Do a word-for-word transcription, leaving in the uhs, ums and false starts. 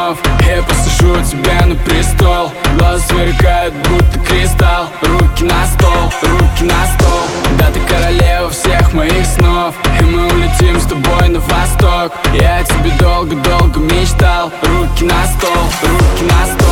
снов. Я посажу тебя на престол. Глаза сверкают, будто кристалл. Руки на стол, руки на стол. Да, ты королева всех моих снов, и мы улетим с тобой на восток. Я о тебе долго-долго мечтал. Руки на стол, руки на стол.